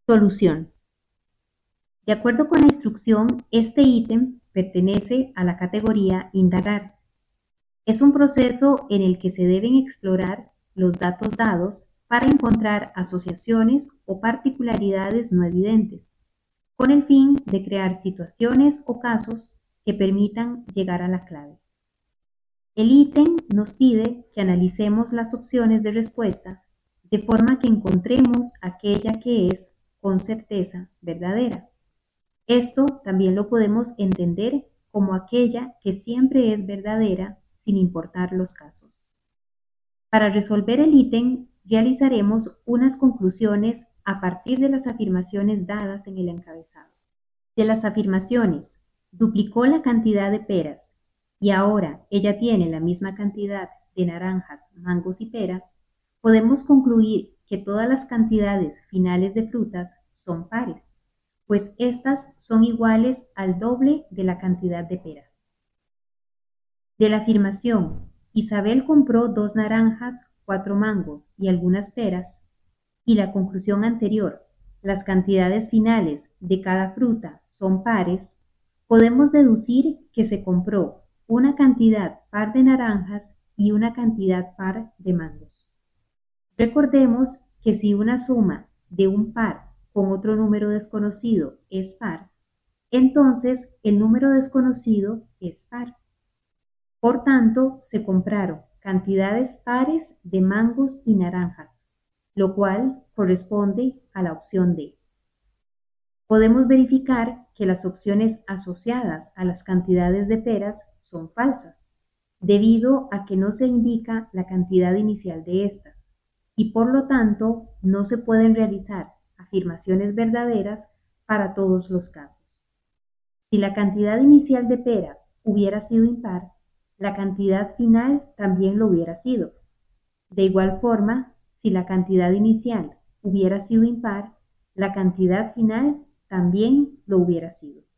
Solución. De acuerdo con la instrucción, este ítem pertenece a la categoría indagar. Es un proceso en el que se deben explorar los datos dados para encontrar asociaciones o particularidades no evidentes, con el fin de crear situaciones o casos que permitan llegar a la clave. El ítem nos pide que analicemos las opciones de respuesta de forma que encontremos aquella que es, con certeza, verdadera. Esto también lo podemos entender como aquella que siempre es verdadera sin importar los casos. Para resolver el ítem, realizaremos unas conclusiones a partir de las afirmaciones dadas en el encabezado. De las afirmaciones, duplicó la cantidad de peras y ahora ella tiene la misma cantidad de naranjas, mangos y peras, podemos concluir que todas las cantidades finales de frutas son pares, pues estas son iguales al doble de la cantidad de peras. De la afirmación, Isabel compró 2 naranjas, 4 mangos y algunas peras, y la conclusión anterior, las cantidades finales de cada fruta son pares, podemos deducir que se compró una cantidad par de naranjas y una cantidad par de mangos. Recordemos que si una suma de un par con otro número desconocido es par, entonces el número desconocido es par. Por tanto, se compraron cantidades pares de mangos y naranjas, lo cual corresponde a la opción D. Podemos verificar que las opciones asociadas a las cantidades de peras son falsas, debido a que no se indica la cantidad inicial de estas, y por lo tanto no se pueden realizar afirmaciones verdaderas para todos los casos. Si la cantidad inicial de peras hubiera sido impar, la cantidad final también lo hubiera sido. De igual forma, si la cantidad inicial hubiera sido impar, la cantidad final también lo hubiera sido.